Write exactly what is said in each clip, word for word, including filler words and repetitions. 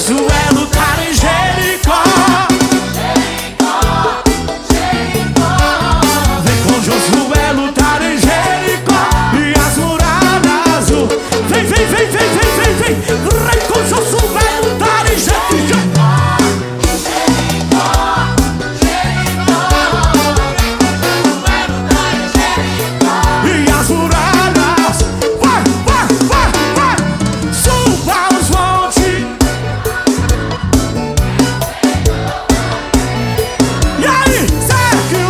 Josué lutar em Jericó. Vem com Josué lutar em Jericó e as muralhas. Vem, vem, vem, vem, vem, vem, vem. Vem com Josué lutar em Jericó. E as muralhas. Vai, vai, vai, vai. Suba os montes. E aí, Sérgio?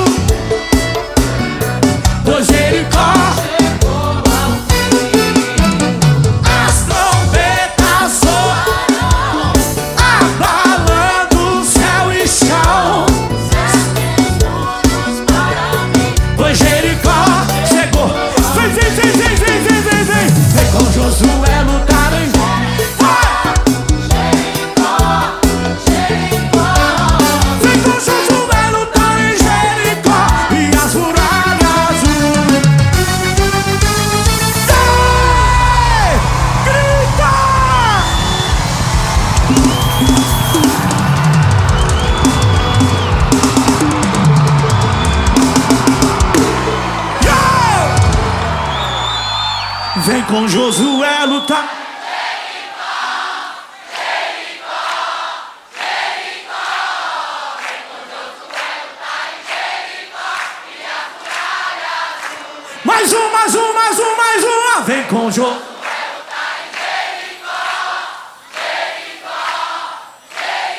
Do Jericó. As trombetas soam, abalando céu e chão. Do Jericó chegou. Vem, vem, vem, vem, vem, vem, vem, vem. Vem com Josué lutar em Vem com Josué lutar em Jericó e as muralhas. Vai! Grita! Yo! Vem com Josué lutar. Mais um, mais um, mais um, mais uma. Vem com Josué.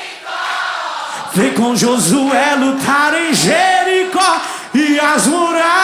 Vem com Josué lutar em Jericó e as muralhas.